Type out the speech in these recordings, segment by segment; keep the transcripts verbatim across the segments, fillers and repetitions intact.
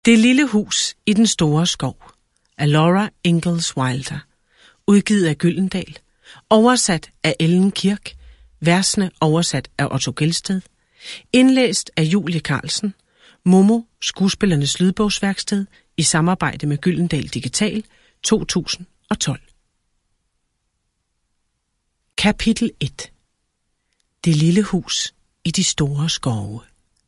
Det lille hus i den store skov af Laura Ingalls Wilder, udgivet af Gyldendal, oversat af Ellen Kirk, versene oversat af Otto Gelsted, indlæst af Julie Carlsen, Momo, skuespillernes lydbogsværksted, i samarbejde med Gyldendal Digital, to tusind og tolv. Kapitel et. Det lille hus i de store skove.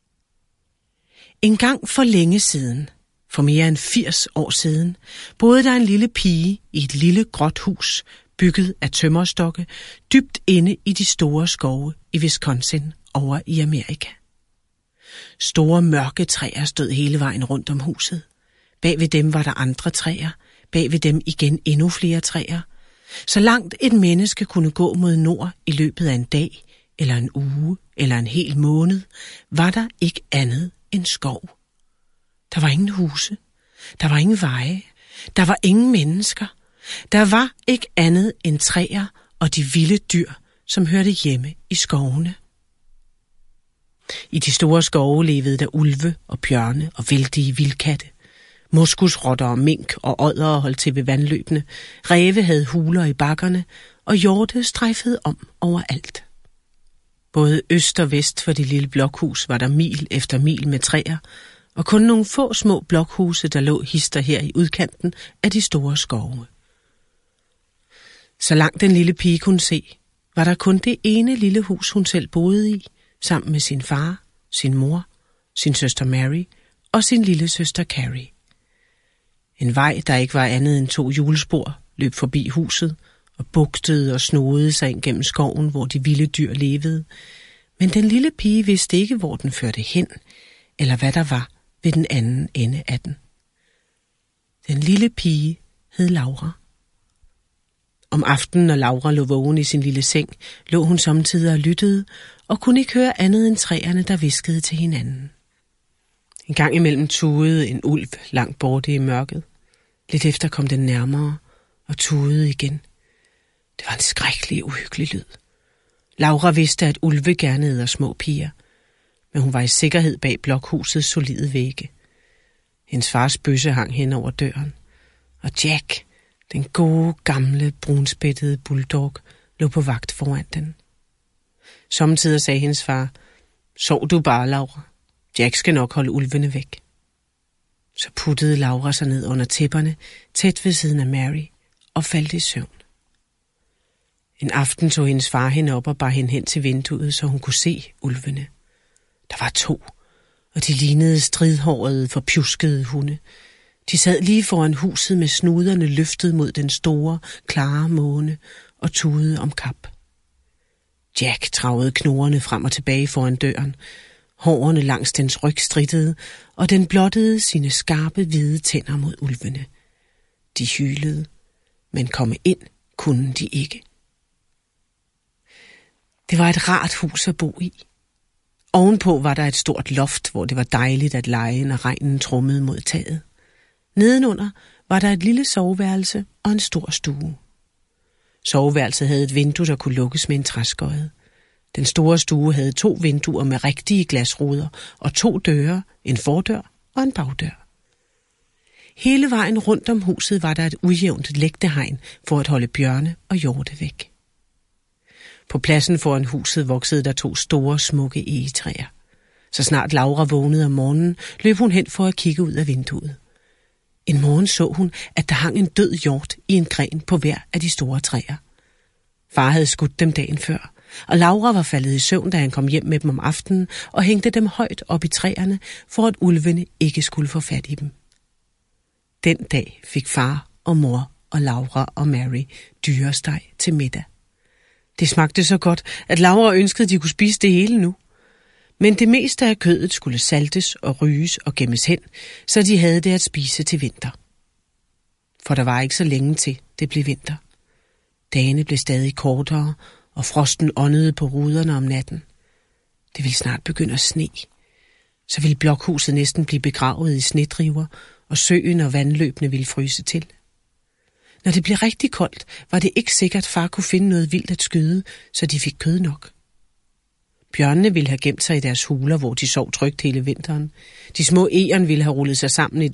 En gang for længe siden, for mere end firs år siden, boede der en lille pige i et lille gråt hus, bygget af tømmerstokke, dybt inde i de store skove i Wisconsin over i Amerika. Store mørke træer stod hele vejen rundt om huset. Bag ved dem var der andre træer, bag ved dem igen endnu flere træer. Så langt et menneske kunne gå mod nord i løbet af en dag, eller en uge, eller en hel måned, var der ikke andet end skov. Der var ingen huse, der var ingen veje, der var ingen mennesker. Der var ikke andet end træer og de vilde dyr, som hørte hjemme i skovene. I de store skove levede der ulve og bjørne og vældige vildkatte. Moskusrotter og mink og oddere holdt til ved vandløbene. Ræve havde huler i bakkerne, og hjorte strejfede om overalt. Både øst og vest for det lille blokhus var der mil efter mil med træer, og kun nogle få små blokhuse, der lå hister her i udkanten af de store skove. Så langt den lille pige kunne se, var der kun det ene lille hus, hun selv boede i, sammen med sin far, sin mor, sin søster Mary og sin lille søster Carrie. En vej, der ikke var andet end to hjulspor, løb forbi huset og bugtede og snodede sig ind gennem skoven, hvor de vilde dyr levede. Men den lille pige vidste ikke, hvor den førte hen, eller hvad der var ved den anden ende af den. Den lille pige hed Laura. Om aftenen, når Laura lå vågen i sin lille seng, lå hun samtidig og lyttede, og kunne ikke høre andet end træerne, der hviskede til hinanden. En gang imellem tudede en ulv langt borte i mørket. Lidt efter kom den nærmere og tudede igen. Det var en skrækkelig, uhyggelig lyd. Laura vidste, at ulve gerne æder små piger, men hun var i sikkerhed bag blokhusets solide vægge. Hendes fars bøsse hang hen over døren, og Jack, den gode, gamle, brunspættede bulldog, lå på vagt foran den. Sommetider sagde hendes far, sov du bare, Laura. Jack skal nok holde ulvene væk. Så puttede Laura sig ned under tæpperne, tæt ved siden af Mary, og faldt i søvn. En aften tog hendes far hende op og bar hende hen til vinduet, så hun kunne se ulvene. Der var to, og de lignede stridhårede, forpjuskede hunde. De sad lige foran huset med snuderne løftet mod den store, klare måne og tudede om kap. Jack travede knurrende frem og tilbage foran døren. Hårene langs dens ryg strittede, og den blottede sine skarpe, hvide tænder mod ulvene. De hylede, men komme ind kunne de ikke. Det var et rart hus at bo i. Ovenpå var der et stort loft, hvor det var dejligt at lege, når regnen trummede mod taget. Nedenunder var der et lille soveværelse og en stor stue. Soveværelset havde et vindue, der kunne lukkes med en træskøjde. Den store stue havde to vinduer med rigtige glasruder og to døre, en fordør og en bagdør. Hele vejen rundt om huset var der et ujævnt lægtehegn for at holde bjørne og hjorte væk. På pladsen foran huset voksede der to store, smukke egetræer. Så snart Laura vågnede om morgenen, løb hun hen for at kigge ud af vinduet. En morgen så hun, at der hang en død hjort i en gren på hver af de store træer. Far havde skudt dem dagen før, og Laura var faldet i søvn, da han kom hjem med dem om aftenen og hængte dem højt op i træerne, for at ulvene ikke skulle få fat i dem. Den dag fik far og mor og Laura og Mary dyresteg til middag. Det smagte så godt, at Laura ønskede, at de kunne spise det hele nu. Men det meste af kødet skulle saltes og ryges og gemmes hen, så de havde det at spise til vinter. For der var ikke så længe til, det blev vinter. Dagene blev stadig kortere, og frosten åndede på ruderne om natten. Det ville snart begynde at sne. Så ville blokhuset næsten blive begravet i snedriver, og søen og vandløbene ville fryse til. Når det blev rigtig koldt, var det ikke sikkert, at far kunne finde noget vildt at skyde, så de fik kød nok. Bjørnene ville have gemt sig i deres huler, hvor de sov trygt hele vinteren. De små egern ville have rullet sig sammen i